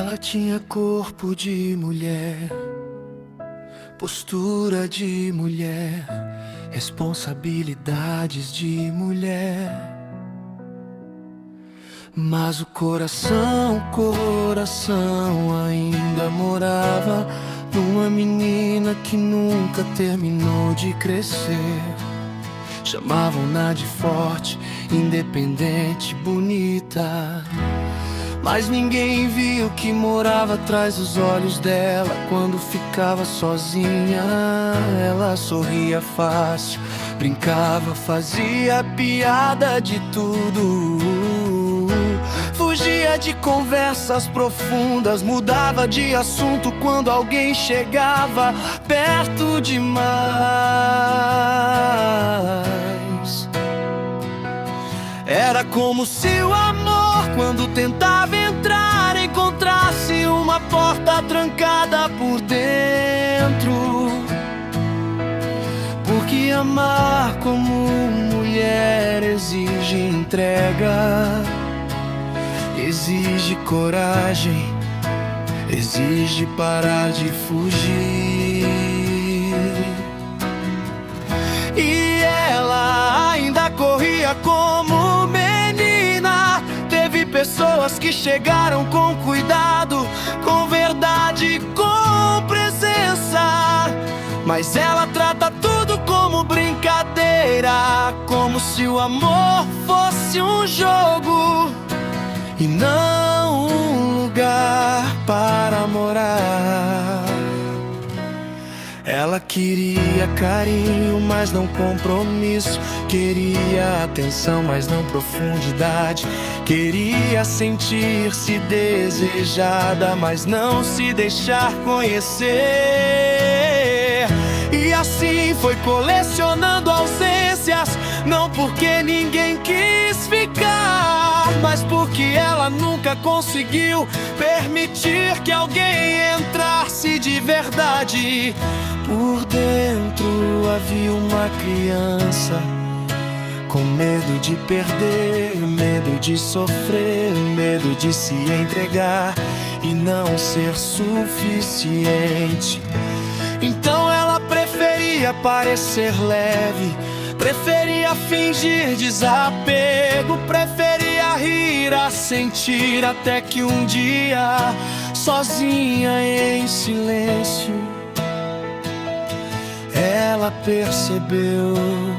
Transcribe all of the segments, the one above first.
Ela tinha corpo de mulher, postura de mulher, responsabilidades de mulher. Mas o coração ainda morava numa menina que nunca terminou de crescer. Chamavam-na de forte, independente, bonita. Mas ninguém viu que morava atrás dos olhos dela. Quando ficava sozinha, ela sorria fácil, brincava, fazia piada de tudo. Fugia de conversas profundas, mudava de assunto quando alguém chegava perto demais. Era como se o amor, quando tentava entrar, encontrasse uma porta trancada por dentro. Porque amar como mulher exige entrega, exige coragem, exige parar de fugir. E ela ainda corria como menina. Teve pessoas que chegaram com cuidado, com verdade, com presença. Mas ela trata tudo como brincadeira, como se o amor fosse um jogo e não um lugar para morar. Ela queria carinho, mas não compromisso. Queria atenção, mas não profundidade. Queria sentir-se desejada, mas não se deixar conhecer. E assim foi colecionando ausências, não porque ninguém quis ficar, mas porque ela nunca conseguiu permitir que alguém entrasse de verdade. Por dentro havia uma criança com medo de perder, medo de sofrer, medo de se entregar e não ser suficiente. Então ela preferia parecer leve, preferia fingir desapego, preferia rir a sentir, até que um dia, sozinha em silêncio, ela percebeu: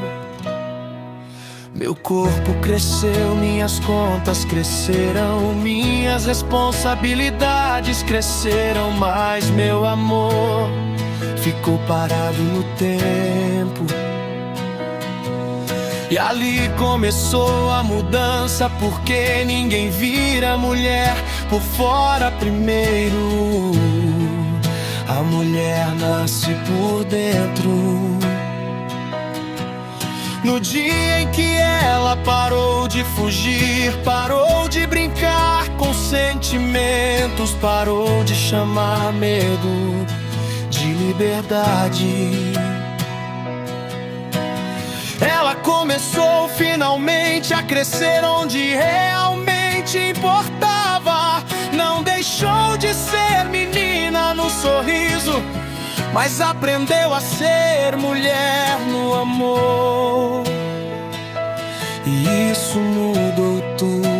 meu corpo cresceu, minhas contas cresceram, minhas responsabilidades cresceram, mas meu amor ficou parado no tempo. E ali começou a mudança, porque ninguém vira mulher por fora primeiro. A mulher nasce por dentro. No dia em que ela parou de fugir, parou de brincar com sentimentos, parou de chamar medo de liberdade, ela começou finalmente a crescer onde realmente importava. Não deixou de ser menina no sorriso, mas aprendeu a ser mulher no amor. E isso mudou tudo.